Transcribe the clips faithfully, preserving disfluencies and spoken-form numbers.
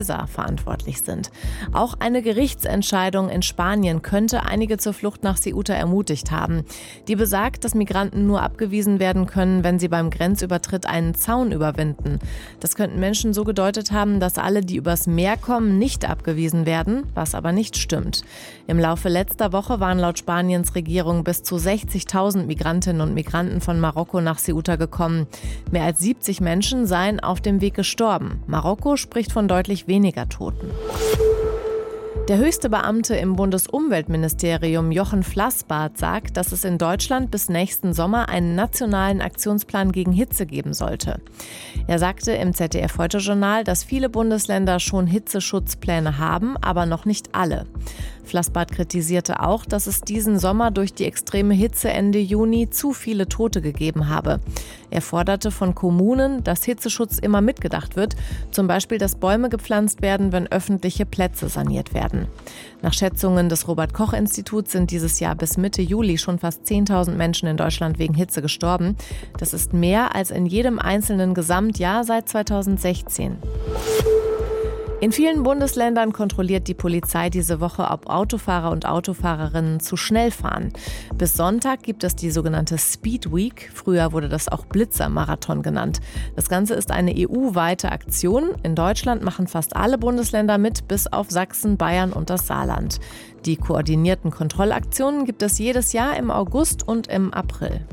verantwortlich sind. Auch eine Gerichtsentscheidung in Spanien könnte einige zur Flucht nach Ceuta ermutigt haben. Die besagt, dass Migranten nur abgewiesen werden können, wenn sie beim Grenzübertritt einen Zaun überwinden. Das könnten Menschen so gedeutet haben, dass alle, die übers Meer kommen, nicht abgewiesen werden, was aber nicht stimmt. Im Laufe letzter Woche waren laut Spaniens Regierung bis zu sechzigtausend Migrantinnen und Migranten von Marokko nach Ceuta gekommen. Mehr als siebzig Menschen seien auf dem Weg gestorben. Marokko spricht von deutlich weniger Toten. Der höchste Beamte im Bundesumweltministerium, Jochen Flassbart, sagt, dass es in Deutschland bis nächsten Sommer einen nationalen Aktionsplan gegen Hitze geben sollte. Er sagte im Z D F-Heute-Journal, dass viele Bundesländer schon Hitzeschutzpläne haben, aber noch nicht alle. Flassbart kritisierte auch, dass es diesen Sommer durch die extreme Hitze Ende Juni zu viele Tote gegeben habe. Er forderte von Kommunen, dass Hitzeschutz immer mitgedacht wird, zum Beispiel, dass Bäume gepflanzt werden, wenn öffentliche Plätze saniert werden. Nach Schätzungen des Robert-Koch-Instituts sind dieses Jahr bis Mitte Juli schon fast zehntausend Menschen in Deutschland wegen Hitze gestorben. Das ist mehr als in jedem einzelnen Gesamtjahr seit zweitausendsechzehn. In vielen Bundesländern kontrolliert die Polizei diese Woche, ob Autofahrer und Autofahrerinnen zu schnell fahren. Bis Sonntag gibt es die sogenannte Speed Week. Früher wurde das auch Blitzermarathon genannt. Das Ganze ist eine E U-weite Aktion. In Deutschland machen fast alle Bundesländer mit, bis auf Sachsen, Bayern und das Saarland. Die koordinierten Kontrollaktionen gibt es jedes Jahr im August und im April.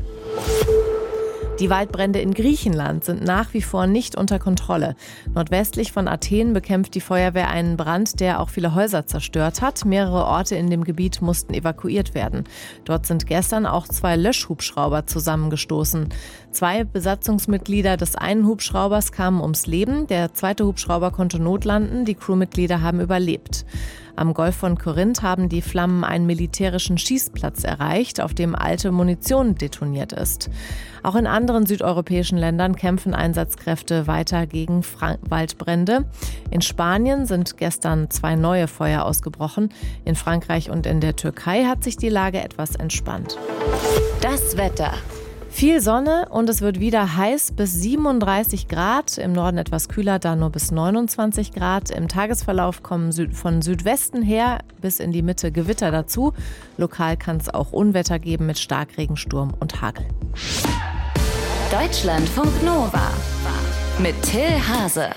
Die Waldbrände in Griechenland sind nach wie vor nicht unter Kontrolle. Nordwestlich von Athen bekämpft die Feuerwehr einen Brand, der auch viele Häuser zerstört hat. Mehrere Orte in dem Gebiet mussten evakuiert werden. Dort sind gestern auch zwei Löschhubschrauber zusammengestoßen. Zwei Besatzungsmitglieder des einen Hubschraubers kamen ums Leben. Der zweite Hubschrauber konnte notlanden. Die Crewmitglieder haben überlebt. Am Golf von Korinth haben die Flammen einen militärischen Schießplatz erreicht, auf dem alte Munition detoniert ist. Auch in anderen südeuropäischen Ländern kämpfen Einsatzkräfte weiter gegen Fra- Waldbrände. In Spanien sind gestern zwei neue Feuer ausgebrochen. In Frankreich und in der Türkei hat sich die Lage etwas entspannt. Das Wetter. Viel Sonne und es wird wieder heiß bis siebenunddreißig Grad. Im Norden etwas kühler, da nur bis neunundzwanzig Grad. Im Tagesverlauf kommen Süd- von Südwesten her bis in die Mitte Gewitter dazu. Lokal kann es auch Unwetter geben mit Starkregen, Sturm und Hagel. Deutschlandfunk Nova mit Till Hase.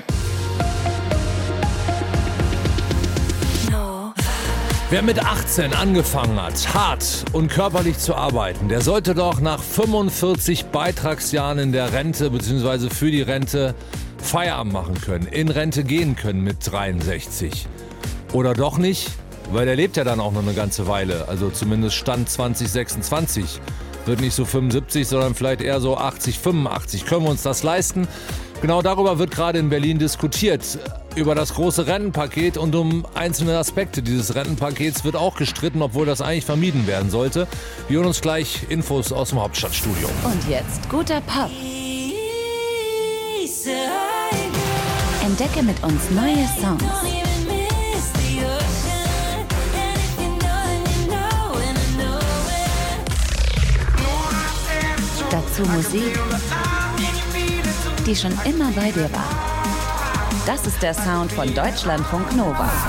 Wer mit achtzehn angefangen hat, hart und körperlich zu arbeiten, der sollte doch nach fünfundvierzig Beitragsjahren in der Rente bzw. für die Rente Feierabend machen können, in Rente gehen können mit dreiundsechzig. Oder doch nicht, weil der lebt ja dann auch noch eine ganze Weile, also zumindest Stand zwanzig sechsundzwanzig. Wird nicht so fünfundsiebzig, sondern vielleicht eher so achtzig, fünfundachtzig. Können wir uns das leisten? Genau darüber wird gerade in Berlin diskutiert. Über das große Rentenpaket und um einzelne Aspekte dieses Rentenpakets wird auch gestritten, obwohl das eigentlich vermieden werden sollte. Wir hören uns gleich Infos aus dem Hauptstadtstudio. Und jetzt guter Pop. Entdecke mit uns neue Songs. Dazu Musik, die schon immer bei dir war. Das ist der Sound von Deutschlandfunk Nova.